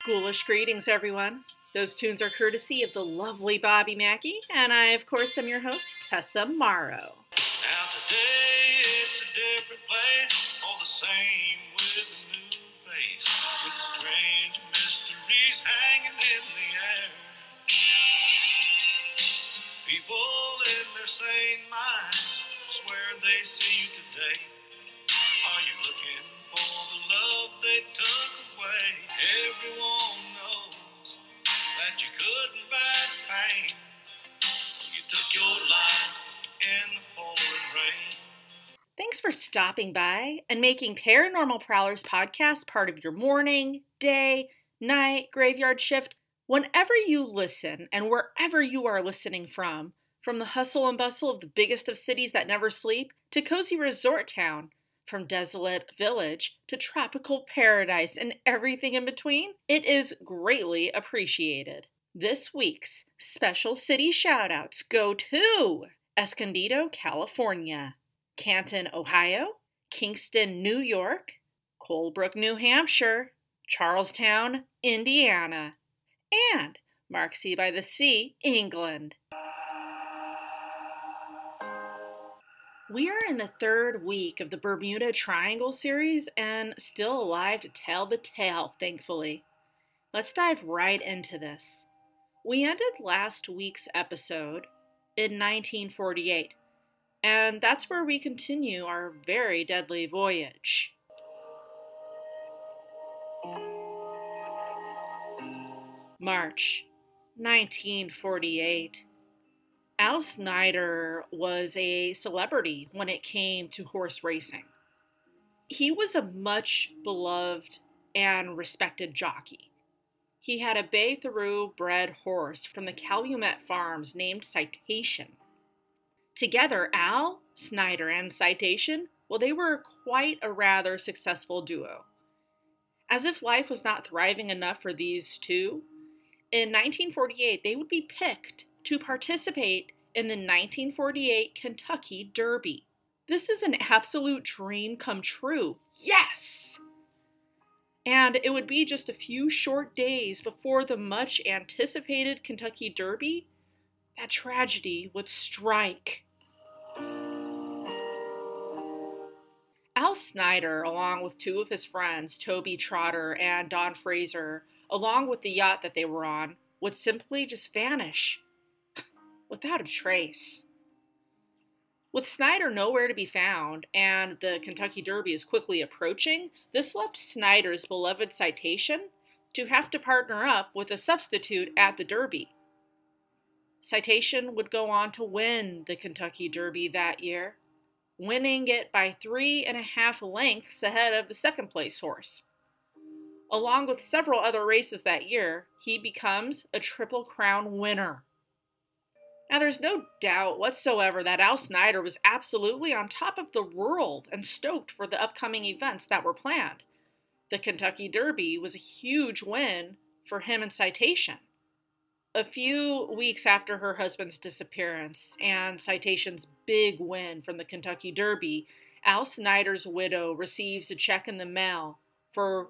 Ghoulish greetings, everyone. Those tunes are courtesy of the lovely Bobby Mackey, and I, of course, am your host, Tessa Morrow. Now today it's a different place, all the same with a new face, with strange mysteries hanging in the air. People in their sane minds swear they see you today. Are you looking for the love they took away? Everyone knows that you couldn't bear pain, so you took your life in the pouring rain. Thanks for stopping by and making Paranormal Prowlers podcast part of your morning, day, night, graveyard shift. Whenever you listen and wherever you are listening from the hustle and bustle of the biggest of cities that never sleep to cozy resort town, from desolate village to tropical paradise and everything in between, it is greatly appreciated. This week's special city shoutouts go to Escondido, California, Canton, Ohio, Kingston, New York, Colebrook, New Hampshire, Charlestown, Indiana, and Marksea by the Sea, England. We are in the third week of the Bermuda Triangle series and still alive to tell the tale, thankfully. Let's dive right into this. We ended last week's episode in 1948, and that's where we continue our very deadly voyage. March 1948. Al Snyder was a celebrity when it came to horse racing. He was a much beloved and respected jockey. He had a Bay Thoroughbred horse from the Calumet Farms named Citation. Together, Al, Snyder, and Citation, well, they were quite a rather successful duo. As if life was not thriving enough for these two, in 1948 they would be picked to participate in the 1948 Kentucky Derby. This is an absolute dream come true. Yes! And it would be just a few short days before the much anticipated Kentucky Derby that tragedy would strike. Al Snyder, along with two of his friends, Toby Trotter and Don Fraser, along with the yacht that they were on, would simply just vanish without a trace. With Snyder nowhere to be found and the Kentucky Derby is quickly approaching, this left Snyder's beloved Citation to have to partner up with a substitute at the Derby. Citation would go on to win the Kentucky Derby that year, winning it by 3.5 lengths ahead of the second place horse. Along with several other races that year, he becomes a Triple Crown winner. Now, there's no doubt whatsoever that Al Snyder was absolutely on top of the world and stoked for the upcoming events that were planned. The Kentucky Derby was a huge win for him and Citation. A few weeks after her husband's disappearance and Citation's big win from the Kentucky Derby, Al Snyder's widow receives a check in the mail for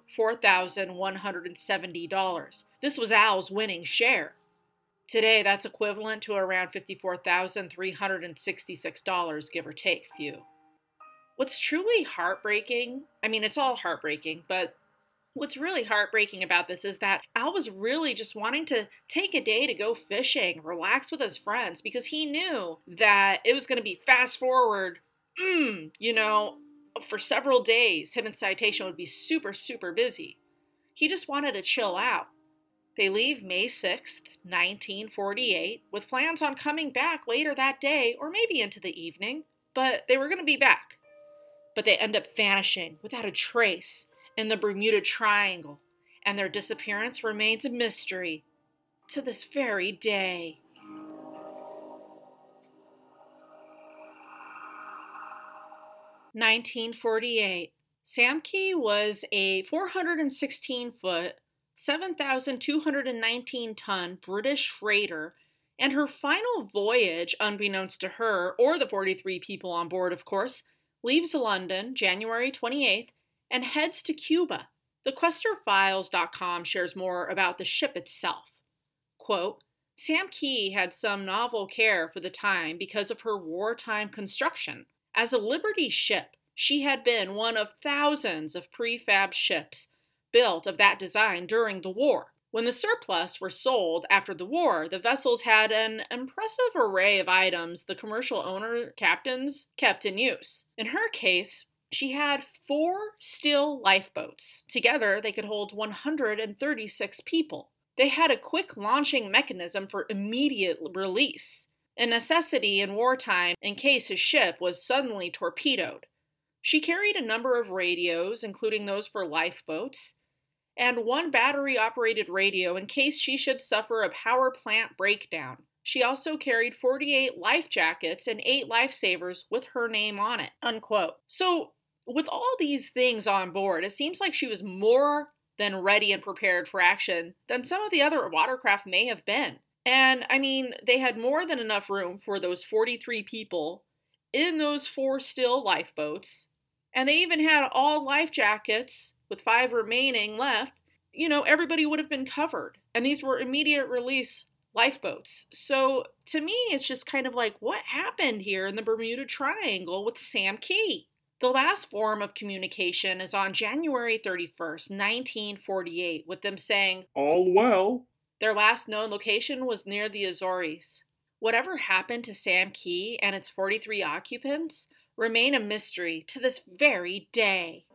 $4,170. This was Al's winning share. Today, that's equivalent to around $54,366, give or take a few. What's truly heartbreaking, it's all heartbreaking, but what's really heartbreaking about this is that Al was really just wanting to take a day to go fishing, relax with his friends, because he knew that it was going to be fast forward, for several days. Him and Citation would be super, super busy. He just wanted to chill out. They leave May 6th, 1948, with plans on coming back later that day or maybe into the evening, but they were going to be back. But they end up vanishing without a trace in the Bermuda Triangle, and their disappearance remains a mystery to this very day. (1948) Sam Key was a 416-foot, 7,219-ton British freighter, and her final voyage, unbeknownst to her or the 43 people on board, of course, leaves London January 28th and heads to Cuba. TheQuesterFiles.com shares more about the ship itself. Quote, Sam Key had some novel care for the time because of her wartime construction. As a Liberty ship, she had been one of thousands of prefab ships built of that design during the war. When the surplus were sold after the war, the vessels had an impressive array of items the commercial owner captains kept in use. In her case, she had 4 steel lifeboats. Together, they could hold 136 people. They had a quick launching mechanism for immediate release, a necessity in wartime in case his ship was suddenly torpedoed. She carried a number of radios, including those for lifeboats, and 1 battery-operated radio in case she should suffer a power plant breakdown. She also carried 48 life jackets and 8 lifesavers with her name on it, unquote. So, with all these things on board, it seems like she was more than ready and prepared for action than some of the other watercraft may have been. And, I mean, they had more than enough room for those 43 people in those 4 still lifeboats, and they even had all life jackets with 5 remaining left. You know, everybody would have been covered. And these were immediate release lifeboats. So to me, it's just kind of like, what happened here in the Bermuda Triangle with Sam Key? The last form of communication is on January 31st, 1948, with them saying, "All well." Their last known location was near the Azores. Whatever happened to Sam Key and its 43 occupants remain a mystery to this very day.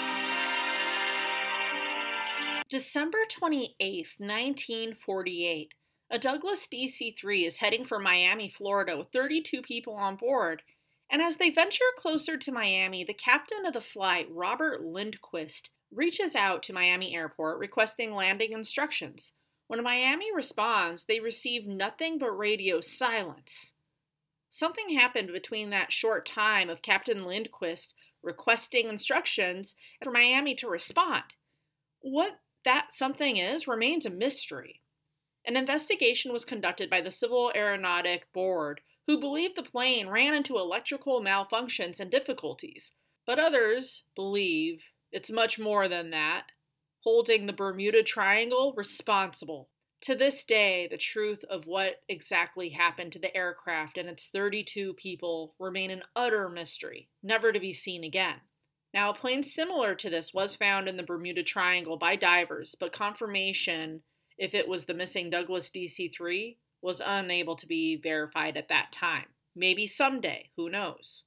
December 28th, 1948, a Douglas DC-3 is heading for Miami, Florida with 32 people on board, and as they venture closer to Miami, the captain of the flight, Robert Lindquist, reaches out to Miami Airport requesting landing instructions. When Miami responds, they receive nothing but radio silence. Something happened between that short time of Captain Lindquist requesting instructions and for Miami to respond. What that something is remains a mystery. An investigation was conducted by the Civil Aeronautic Board, who believed the plane ran into electrical malfunctions and difficulties, but others believe it's much more than that, holding the Bermuda Triangle responsible. To this day, the truth of what exactly happened to the aircraft and its 32 people remain an utter mystery, never to be seen again. Now, a plane similar to this was found in the Bermuda Triangle by divers, but confirmation if it was the missing Douglas DC-3 was unable to be verified at that time. Maybe someday, who knows?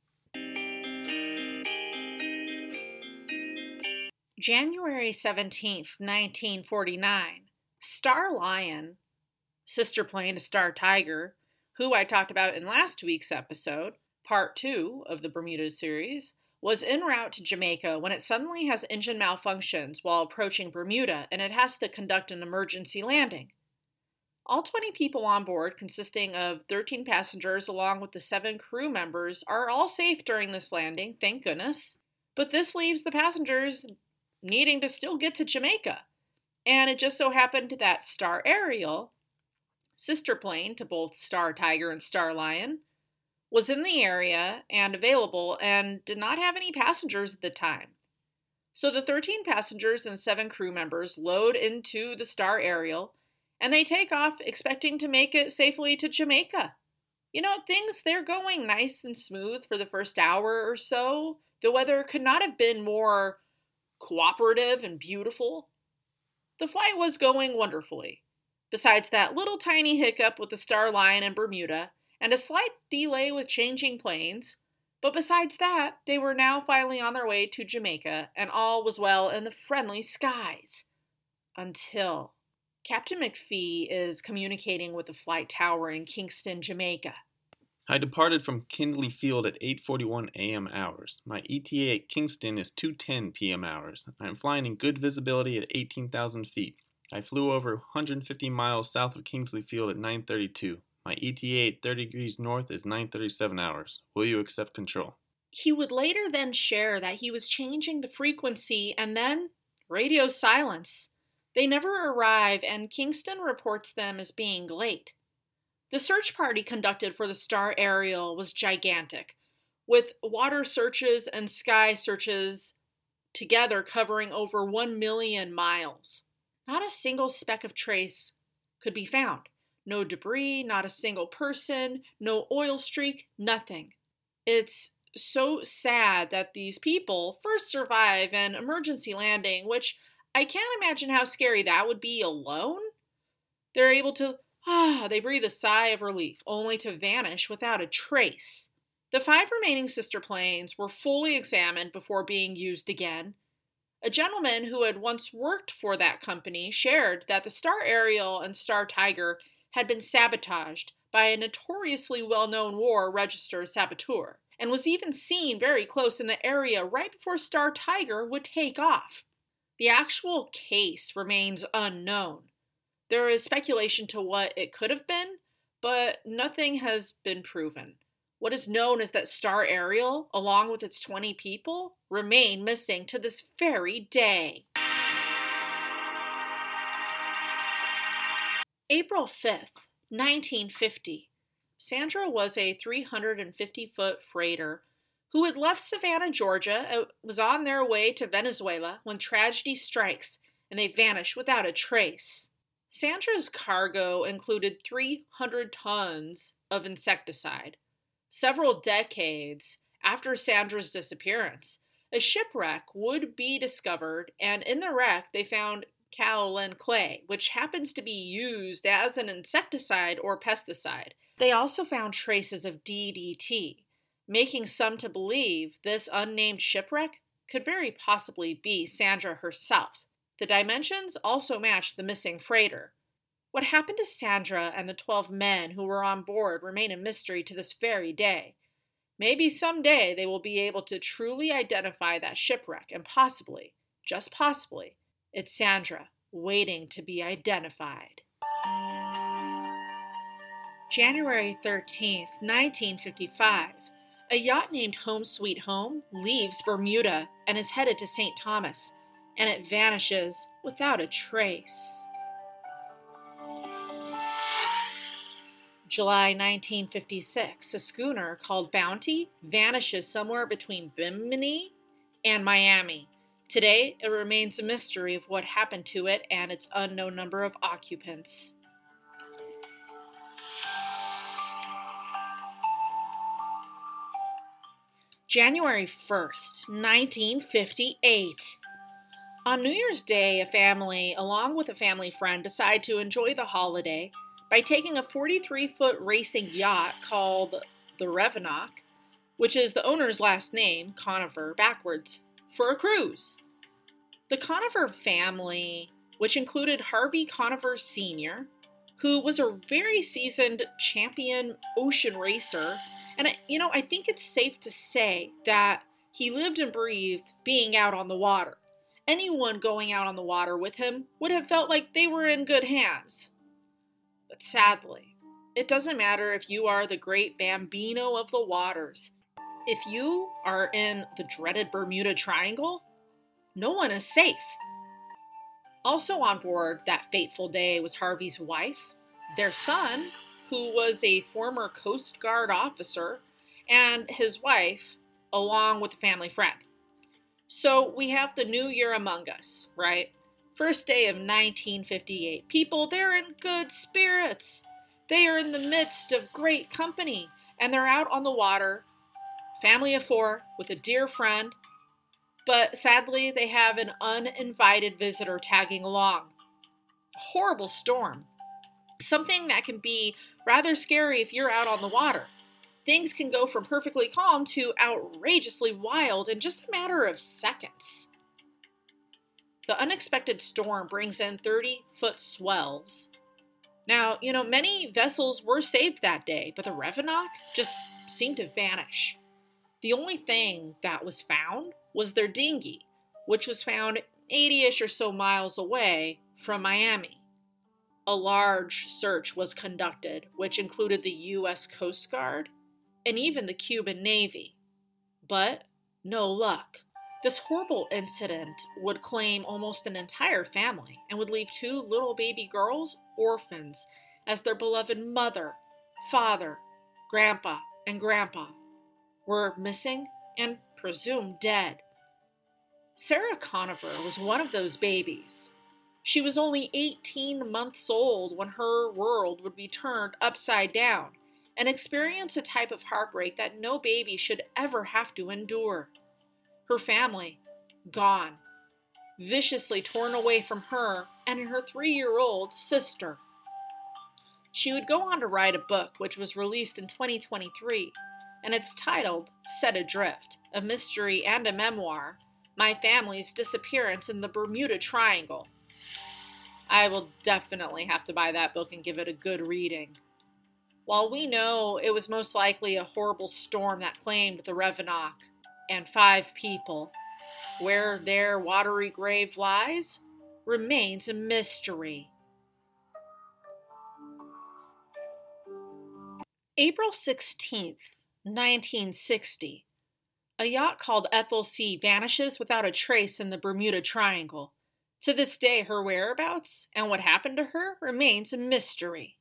January 17th, 1949, Star Lion, sister plane to Star Tiger, who I talked about in last week's episode, part 2 of the Bermuda series, was en route to Jamaica when it suddenly has engine malfunctions while approaching Bermuda and it has to conduct an emergency landing. All 20 people on board, consisting of 13 passengers along with the 7 crew members, are all safe during this landing, thank goodness. But this leaves the passengers needing to still get to Jamaica. And it just so happened that Star Ariel, sister plane to both Star Tiger and Star Lion, was in the area and available and did not have any passengers at the time. So the 13 passengers and 7 crew members load into the Star Ariel and they take off expecting to make it safely to Jamaica. You know, they're going nice and smooth for the first hour or so. The weather could not have been more cooperative and beautiful. The flight was going wonderfully. Besides that little tiny hiccup with the Star Lion in Bermuda, and a slight delay with changing planes, but besides that, they were now finally on their way to Jamaica, and all was well in the friendly skies. Until Captain McPhee is communicating with the flight tower in Kingston, Jamaica. I departed from Kindley Field at 8:41 a.m. hours. My ETA at Kingston is 2:10 p.m. hours. I am flying in good visibility at 18,000 feet. I flew over 150 miles south of Kingsley Field at 9:32. My ETA at 30 degrees north is 9:37 hours. Will you accept control? He would later then share that he was changing the frequency and then radio silence. They never arrive and Kingston reports them as being late. The search party conducted for the Star Ariel was gigantic, with water searches and sky searches together covering over 1 million miles. Not a single speck of trace could be found. No debris, not a single person, no oil streak, nothing. It's so sad that these people first survive an emergency landing, which I can't imagine how scary that would be alone. They're able to, they breathe a sigh of relief, only to vanish without a trace. The 5 remaining sister planes were fully examined before being used again. A gentleman who had once worked for that company shared that the Star Ariel and Star Tiger had been sabotaged by a notoriously well-known war register saboteur, and was even seen very close in the area right before Star Tiger would take off. The actual case remains unknown. There is speculation to what it could have been, but nothing has been proven. What is known is that Star Ariel, along with its 20 people, remain missing to this very day. April 5th, 1950. Sandra was a 350-foot freighter who had left Savannah, Georgia, and was on their way to Venezuela when tragedy strikes and they vanish without a trace. Sandra's cargo included 300 tons of insecticide. Several decades after Sandra's disappearance, a shipwreck would be discovered, and in the wreck they found kaolin clay, which happens to be used as an insecticide or pesticide. They also found traces of DDT, making some to believe this unnamed shipwreck could very possibly be Sandra herself. The dimensions also matched the missing freighter. What happened to Sandra and the 12 men who were on board remain a mystery to this very day. Maybe someday they will be able to truly identify that shipwreck, and possibly, just possibly, it's Sandra waiting to be identified. January 13th, 1955. A yacht named Home Sweet Home leaves Bermuda and is headed to St. Thomas, and it vanishes without a trace. July 1956, a schooner called Bounty vanishes somewhere between Bimini and Miami. Today, it remains a mystery of what happened to it and its unknown number of occupants. January 1st, 1958. On New Year's Day, a family, along with a family friend, decide to enjoy the holiday by taking a 43-foot racing yacht called the Revenant, which is the owner's last name, Conover, backwards, for a cruise. The Conover family, which included Harvey Conover Sr., who was a very seasoned champion ocean racer, and I think it's safe to say that he lived and breathed being out on the water. Anyone going out on the water with him would have felt like they were in good hands. But sadly, it doesn't matter if you are the great Bambino of the waters. If you are in the dreaded Bermuda Triangle, no one is safe. Also on board that fateful day was Harvey's wife, their son, who was a former Coast Guard officer, and his wife, along with a family friend. So we have the new year among us, right? First day of 1958. People, they're in good spirits. They are in the midst of great company, and they're out on the water, family of 4, with a dear friend. But sadly, they have an uninvited visitor tagging along. A horrible storm. Something that can be rather scary if you're out on the water. Things can go from perfectly calm to outrageously wild in just a matter of seconds. The unexpected storm brings in 30-foot swells. Now, many vessels were saved that day, but the Revenant just seemed to vanish. The only thing that was found was their dinghy, which was found 80-ish or so miles away from Miami. A large search was conducted, which included the U.S. Coast Guard and even the Cuban Navy. But no luck. This horrible incident would claim almost an entire family and would leave 2 little baby girls orphans as their beloved mother, father, grandpa, and grandpa were missing and presumed dead. Sarah Conover was one of those babies. She was only 18 months old when her world would be turned upside down and experience a type of heartbreak that no baby should ever have to endure. Her family, gone, viciously torn away from her and her 3-year-old sister. She would go on to write a book which was released in 2023, and it's titled Set Adrift, a mystery and a memoir, My Family's Disappearance in the Bermuda Triangle. I will definitely have to buy that book and give it a good reading. While we know it was most likely a horrible storm that claimed the Revenant and 5 people, where their watery grave lies remains a mystery. April 16th, 1960. A yacht called Ethel C. vanishes without a trace in the Bermuda Triangle. To this day, her whereabouts and what happened to her remains a mystery.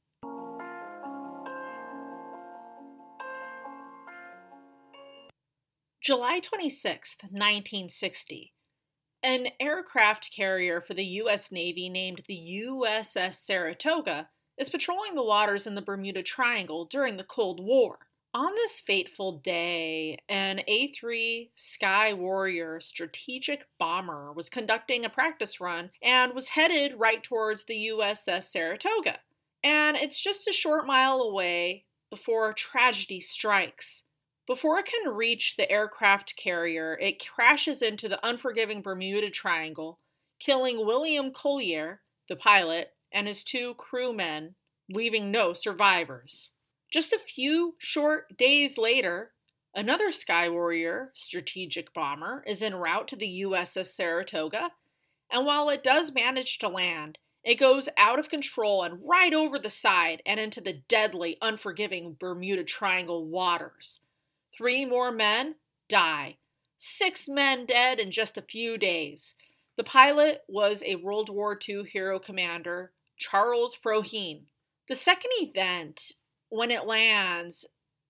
July 26th, 1960. An aircraft carrier for the U.S. Navy named the USS Saratoga is patrolling the waters in the Bermuda Triangle during the Cold War. On this fateful day, an A-3 Sky Warrior strategic bomber was conducting a practice run and was headed right towards the USS Saratoga. And it's just a short mile away before tragedy strikes. Before it can reach the aircraft carrier, it crashes into the unforgiving Bermuda Triangle, killing William Collier, the pilot, and his 2 crewmen, leaving no survivors. Just a few short days later, another Sky Warrior strategic bomber is en route to the USS Saratoga, and while it does manage to land, it goes out of control and right over the side and into the deadly, unforgiving Bermuda Triangle waters. 3 more men die. 6 men dead in just a few days. The pilot was a World War II hero commander, Charles Froheen. The second event, when it lands,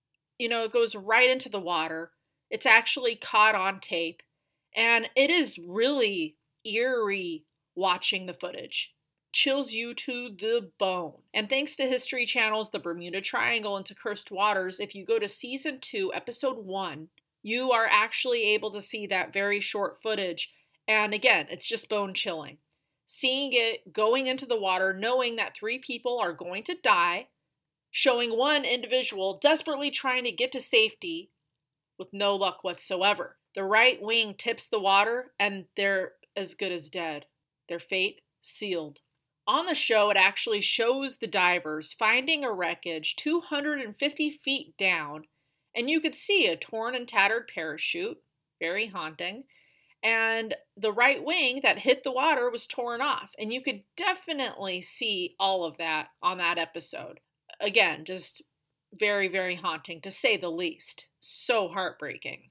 it goes right into the water. It's actually caught on tape. And it is really eerie watching the footage. Chills you to the bone. And thanks to History Channel's The Bermuda Triangle into Cursed Waters, if you go to Season 2, Episode 1, you are actually able to see that very short footage. And again, it's just bone-chilling. Seeing it going into the water, knowing that 3 people are going to die, showing one individual desperately trying to get to safety with no luck whatsoever. The right wing tips the water, and they're as good as dead. Their fate sealed. On the show, it actually shows the divers finding a wreckage 250 feet down, and you could see a torn and tattered parachute, very haunting, and the right wing that hit the water was torn off, and you could definitely see all of that on that episode. Again, just very, very haunting, to say the least. So heartbreaking.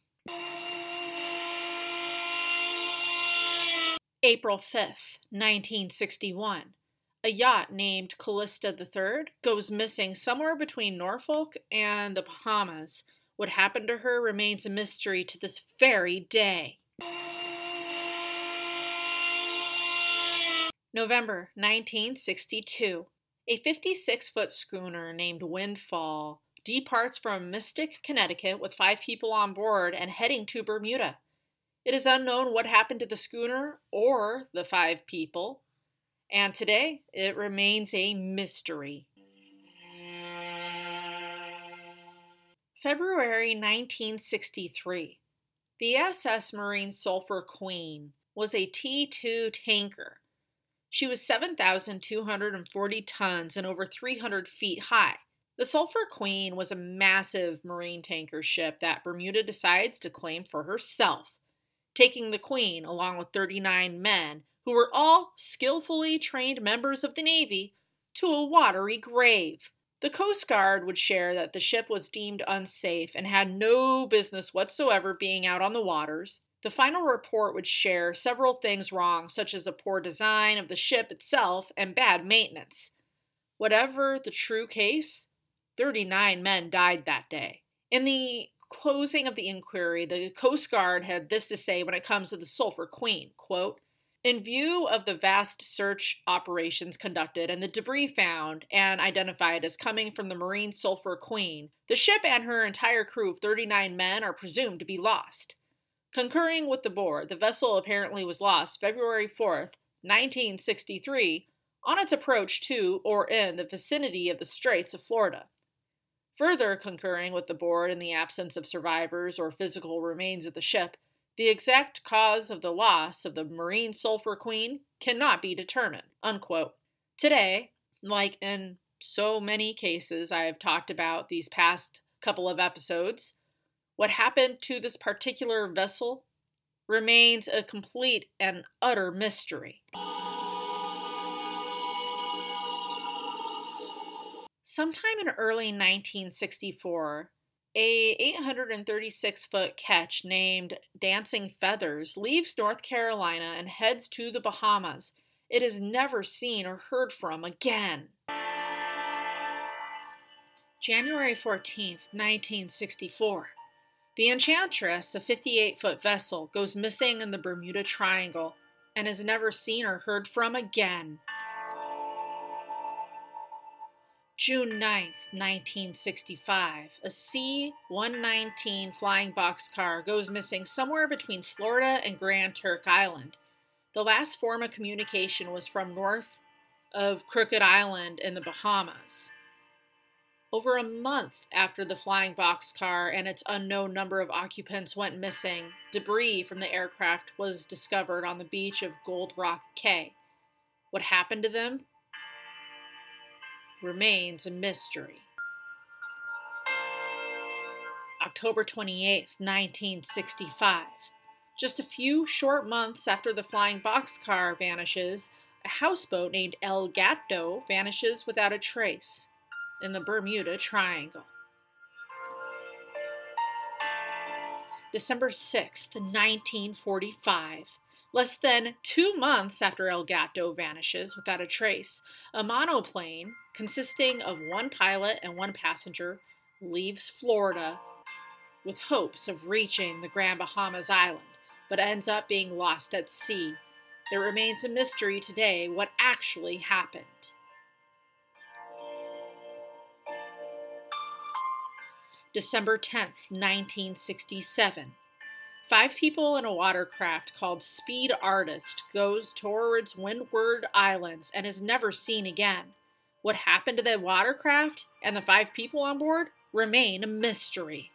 April 5th, 1961. A yacht named Callista III goes missing somewhere between Norfolk and the Bahamas. What happened to her remains a mystery to this very day. November 1962. A 56-foot schooner named Windfall departs from Mystic, Connecticut with 5 people on board and heading to Bermuda. It is unknown what happened to the schooner or the 5 people, and today it remains a mystery. February 1963. The SS Marine Sulphur Queen was a T2 tanker. She was 7,240 tons and over 300 feet high. The Sulphur Queen was a massive marine tanker ship that Bermuda decides to claim for herself, taking the Queen, along with 39 men, who were all skillfully trained members of the Navy, to a watery grave. The Coast Guard would share that the ship was deemed unsafe and had no business whatsoever being out on the waters. The final report would share several things wrong, such as a poor design of the ship itself and bad maintenance. Whatever the true case, 39 men died that day. In the closing of the inquiry, the Coast Guard had this to say when it comes to the Sulphur Queen, quote, "In view of the vast search operations conducted and the debris found and identified as coming from the Marine Sulphur Queen, the ship and her entire crew of 39 men are presumed to be lost. Concurring with the board, the vessel apparently was lost February 4th, 1963, on its approach to or in the vicinity of the Straits of Florida. Further concurring with the board in the absence of survivors or physical remains of the ship, the exact cause of the loss of the Marine Sulphur Queen cannot be determined." Unquote. Today, like in so many cases I have talked about these past couple of episodes, what happened to this particular vessel remains a complete and utter mystery. Sometime in early 1964, a 836-foot ketch named Dancing Feathers leaves North Carolina and heads to the Bahamas. It is never seen or heard from again. January 14th, 1964. The Enchantress, a 58-foot vessel, goes missing in the Bermuda Triangle and is never seen or heard from again. June 9th, 1965, a C-119 flying boxcar goes missing somewhere between Florida and Grand Turk Island. The last form of communication was from north of Crooked Island in the Bahamas. Over a month after the flying boxcar and its unknown number of occupants went missing, debris from the aircraft was discovered on the beach of Gold Rock Cay. What happened to them remains a mystery. October 28th, 1965. Just a few short months after the flying boxcar vanishes, a houseboat named El Gato vanishes without a trace in the Bermuda Triangle. December 6th, 1945. Less than 2 months after El Gato vanishes without a trace, a monoplane consisting of one pilot and one passenger leaves Florida with hopes of reaching the Grand Bahamas Island, but ends up being lost at sea. It remains a mystery today what actually happened. December 10th, 1967. 5 people in a watercraft called Speed Artist goes towards Windward Islands and is never seen again. What happened to the watercraft and the 5 people on board remain a mystery.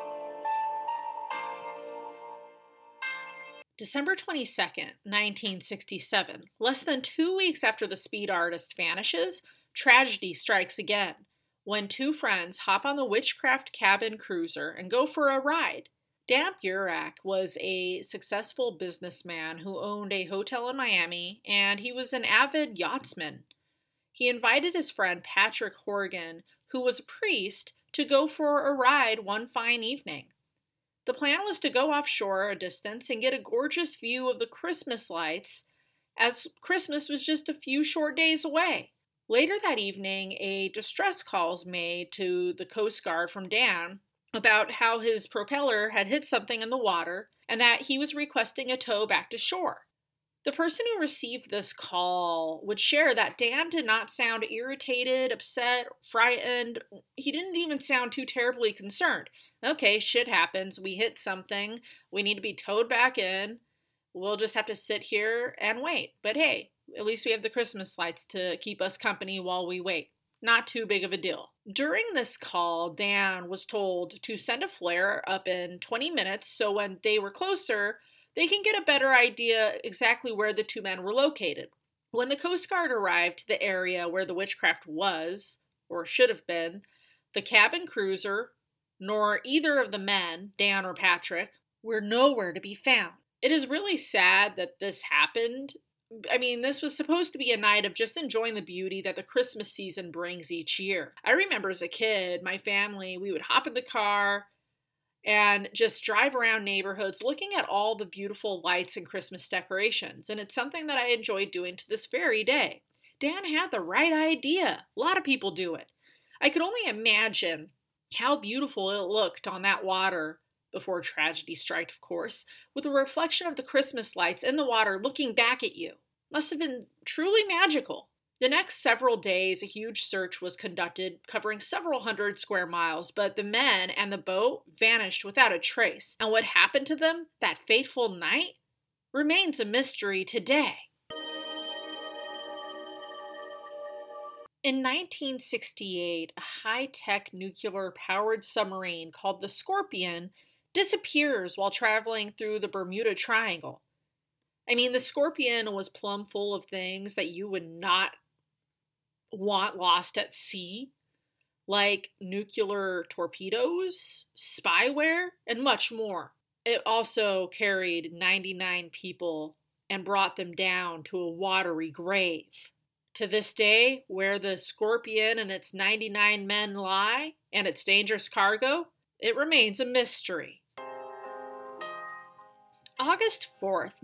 December 22nd, 1967. Less than 2 weeks after the Speed Artist vanishes, tragedy strikes again when 2 friends hop on the Witchcraft cabin cruiser and go for a ride. Dan Burak was a successful businessman who owned a hotel in Miami, and he was an avid yachtsman. He invited his friend Patrick Horgan, who was a priest, to go for a ride one fine evening. The plan was to go offshore a distance and get a gorgeous view of the Christmas lights, as Christmas was just a few short days away. Later that evening, a distress call was made to the Coast Guard from Dan about how his propeller had hit something in the water and that he was requesting a tow back to shore. The person who received this call would share that Dan did not sound irritated, upset, frightened. He didn't even sound too terribly concerned. Okay, shit happens. We hit something. We need to be towed back in. We'll just have to sit here and wait. But hey, at least we have the Christmas lights to keep us company while we wait. Not too big of a deal. During this call, Dan was told to send a flare up in 20 minutes so when they were closer, they can get a better idea exactly where the 2 men were located. When the Coast Guard arrived to the area where the Witchcraft was, or should have been, the cabin cruiser, nor either of the men, Dan or Patrick, were nowhere to be found. It is really sad that this happened. I mean, this was supposed to be a night of just enjoying the beauty that the Christmas season brings each year. I remember as a kid, my family, we would hop in the car and just drive around neighborhoods looking at all the beautiful lights and Christmas decorations. And it's something that I enjoy doing to this very day. Dan had the right idea. A lot of people do it. I could only imagine How beautiful it looked on that water before tragedy struck, of course, with the reflection of the Christmas lights in the water looking back at you. Must have been truly magical. The next several days, a huge search was conducted covering several hundred square miles, but the men and the boat vanished without a trace. And what happened to them that fateful night remains a mystery today. In 1968, a high-tech nuclear-powered submarine called the Scorpion disappears while traveling through the Bermuda Triangle. I mean, the Scorpion was plumb full of things that you would not want lost at sea, like nuclear torpedoes, spyware, and much more. It also carried 99 people and brought them down to a watery grave. To this day, where the Scorpion and its 99 men lie, and its dangerous cargo, it remains a mystery. August 4th,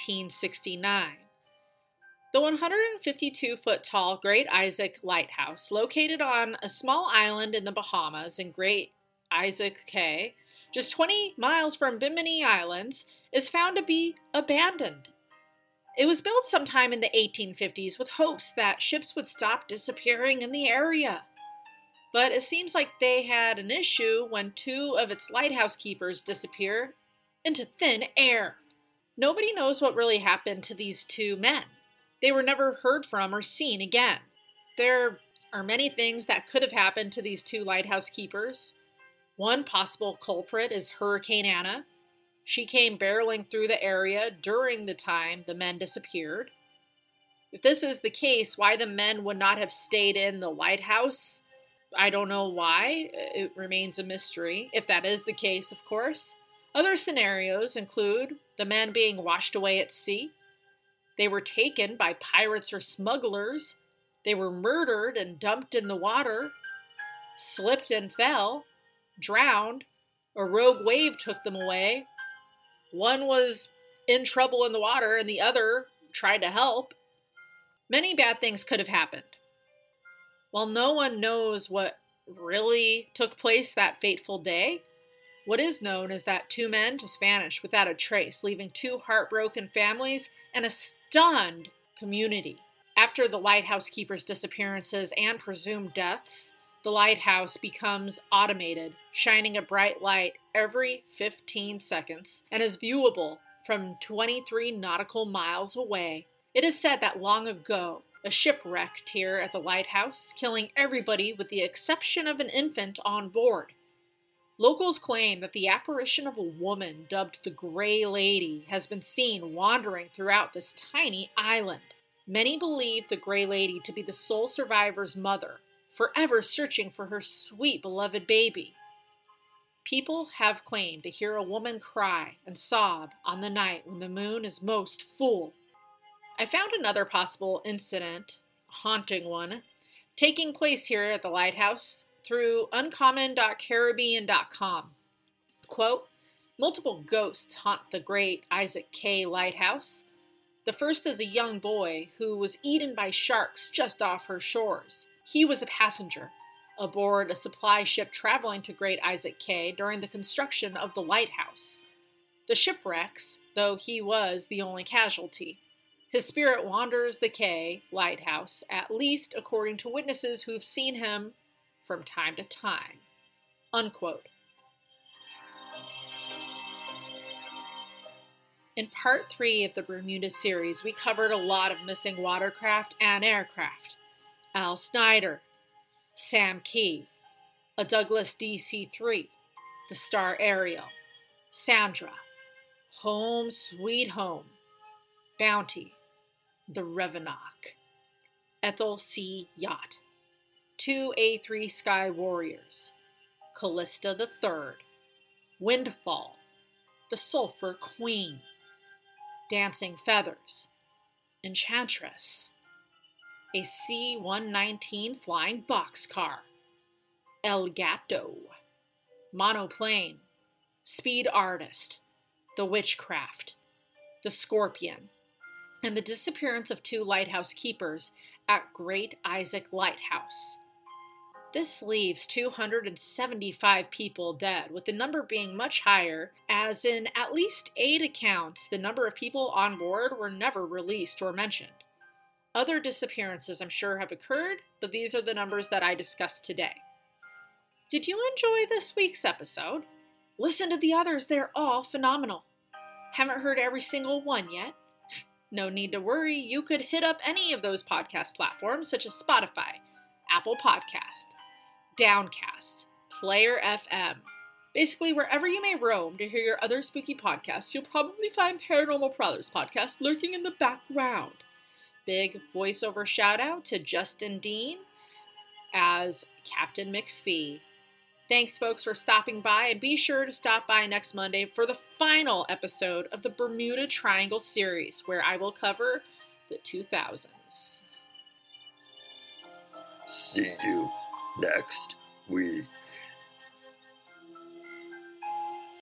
1969. The 152-foot-tall Great Isaac Lighthouse, located on a small island in the Bahamas in Great Isaac Cay, just 20 miles from Bimini Islands, is found to be abandoned. It was built sometime in the 1850s with hopes that ships would stop disappearing in the area. But it seems like they had an issue when two of its lighthouse keepers disappeared into thin air. Nobody knows what really happened to these two men. They were never heard from or seen again. There are many things that could have happened to these two lighthouse keepers. One possible culprit is Hurricane Anna. She came barreling through the area during the time the men disappeared. If this is the case, why the men would not have stayed in the lighthouse, I don't know why. It remains a mystery, if that is the case, of course. Other scenarios include the men being washed away at sea. They were taken by pirates or smugglers. They were murdered and dumped in the water, slipped and fell, drowned. A rogue wave took them away. One was in trouble in the water and the other tried to help. Many bad things could have happened. While no one knows what really took place that fateful day, what is known is that two men just vanished without a trace, leaving two heartbroken families and a stunned community. After the lighthouse keepers' disappearances and presumed deaths, the lighthouse becomes automated, shining a bright light every 15 seconds, and is viewable from 23 nautical miles away. It is said that long ago, a ship wrecked here at the lighthouse, killing everybody with the exception of an infant on board. Locals claim that the apparition of a woman dubbed the Gray Lady has been seen wandering throughout this tiny island. Many believe the Gray Lady to be the sole survivor's mother, forever searching for her sweet beloved baby. People have claimed to hear a woman cry and sob on the night when the moon is most full. I found another possible incident, a haunting one, taking place here at the lighthouse through uncommon.caribbean.com. Quote, multiple ghosts haunt the Great Isaac Cay Lighthouse. The first is a young boy who was eaten by sharks just off her shores. He was a passenger aboard a supply ship traveling to Great Isaac Cay during the construction of the lighthouse. The ship wrecks, though he was the only casualty. His spirit wanders the Cay lighthouse, at least according to witnesses who've seen him from time to time. Unquote. In part 3 of the Bermuda series, we covered a lot of missing watercraft and aircraft. Al Snyder, Sam Key, a Douglas DC-3, the Star Ariel, Sandra, Home Sweet Home, Bounty, the Revenant, Ethel C. Yacht, 2 A3 Sky Warriors, Callista III, Windfall, the Sulphur Queen, Dancing Feathers, Enchantress, a C-119 flying boxcar, El Gato, Monoplane, Speed Artist, the Witchcraft, the Scorpion, and the disappearance of 2 lighthouse keepers at Great Isaac Lighthouse. This leaves 275 people dead, with the number being much higher, as in at least 8 accounts, the number of people on board were never released or mentioned. Other disappearances I'm sure have occurred, but these are the numbers that I discussed today. Did you enjoy this week's episode? Listen to the others, they're all phenomenal. Haven't heard every single one yet? No need to worry, you could hit up any of those podcast platforms such as Spotify, Apple Podcast, Downcast, Player FM. Basically, wherever you may roam to hear your other spooky podcasts, you'll probably find Paranormal Prowlers podcast lurking in the background. Big voiceover shout out to Justin Dean as Captain McPhee. Thanks, folks, for stopping by, and be sure to stop by next Monday for the final episode of the Bermuda Triangle series, where I will cover the 2000s. See you next week.